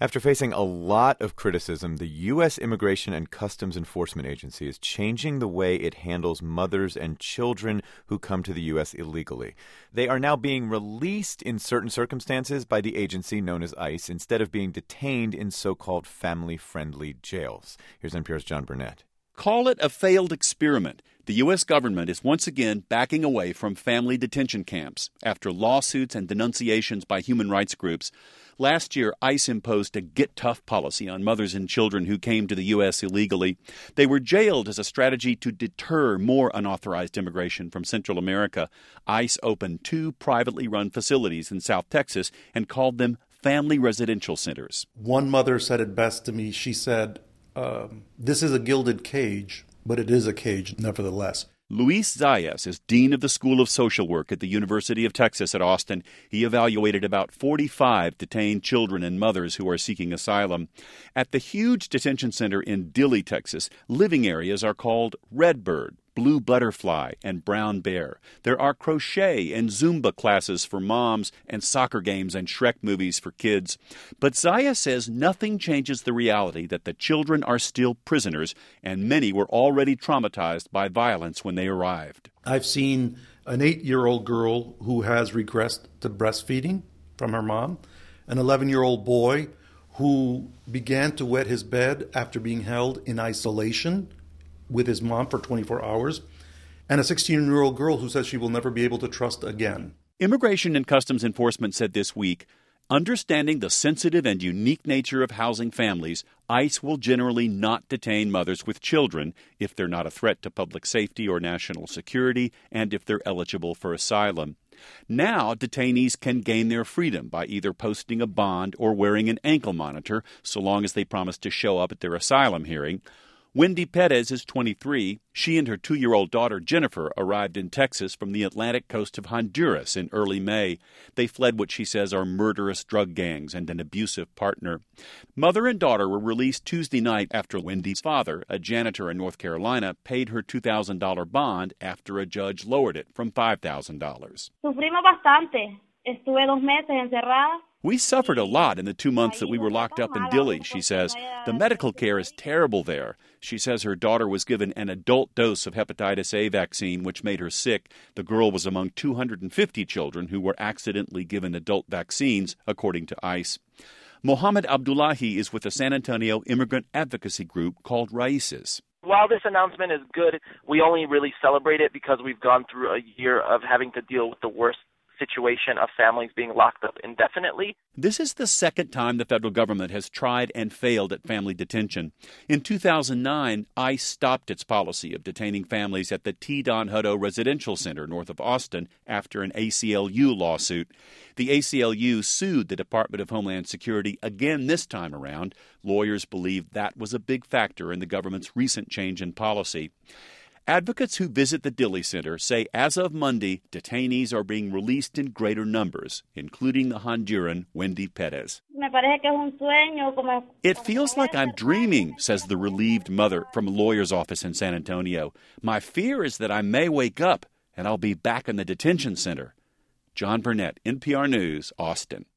After facing a lot of criticism, the U.S. Immigration and Customs Enforcement Agency is changing the way it handles mothers and children who come to the U.S. illegally. They are now being released in certain circumstances by the agency known as ICE instead of being detained in so-called family-friendly jails. Here's NPR's John Burnett. Call it a failed experiment. The U.S. government is once again backing away from family detention camps after lawsuits and denunciations by human rights groups. Last year, ICE imposed a get-tough policy on mothers and children who came to the U.S. illegally. They were jailed as a strategy to deter more unauthorized immigration from Central America. ICE opened 2 privately run facilities in South Texas and called them family residential centers. One mother said it best to me. She said, this is a gilded cage, but it is a cage nevertheless. Luis Zayas is dean of the School of Social Work at the University of Texas at Austin. He evaluated about 45 detained children and mothers who are seeking asylum. At the huge detention center in Dilley, Texas, living areas are called Redbird, Blue Butterfly, and Brown Bear. There are crochet and Zumba classes for moms and soccer games and Shrek movies for kids. But Zaya says nothing changes the reality that the children are still prisoners, and many were already traumatized by violence when they arrived. I've seen an 8-year-old girl who has regressed to breastfeeding from her mom, an 11-year-old boy who began to wet his bed after being held in isolation with his mom for 24 hours, and a 16-year-old girl who says she will never be able to trust again. Immigration and Customs Enforcement said this week, understanding the sensitive and unique nature of housing families, ICE will generally not detain mothers with children if they're not a threat to public safety or national security and if they're eligible for asylum. Now, detainees can gain their freedom by either posting a bond or wearing an ankle monitor, so long as they promise to show up at their asylum hearing. Wendy Perez is 23. She and her 2-year-old daughter, Jennifer, arrived in Texas from the Atlantic coast of Honduras in early May. They fled what she says are murderous drug gangs and an abusive partner. Mother and daughter were released Tuesday night after Wendy's father, a janitor in North Carolina, paid her $2,000 bond after a judge lowered it from $5,000. Sufrimos bastante. Estuve 2 meses encerrada. We suffered a lot in the 2 months that we were locked up in Dilley, she says. The medical care is terrible there. She says her daughter was given an adult dose of hepatitis A vaccine, which made her sick. The girl was among 250 children who were accidentally given adult vaccines, according to ICE. Mohammed Abdullahi is with a San Antonio immigrant advocacy group called Raices. While this announcement is good, we only really celebrate it because we've gone through a year of having to deal with the worst situation of families being locked up indefinitely. This is the second time the federal government has tried and failed at family detention. In 2009, ICE stopped its policy of detaining families at the T. Don Hutto Residential Center north of Austin after an ACLU lawsuit. The ACLU sued the Department of Homeland Security again this time around. Lawyers believe that was a big factor in the government's recent change in policy. Advocates who visit the Dilley Center say as of Monday, detainees are being released in greater numbers, including the Honduran Wendy Perez. It feels like I'm dreaming, says the relieved mother from a lawyer's office in San Antonio. My fear is that I may wake up and I'll be back in the detention center. John Burnett, NPR News, Austin.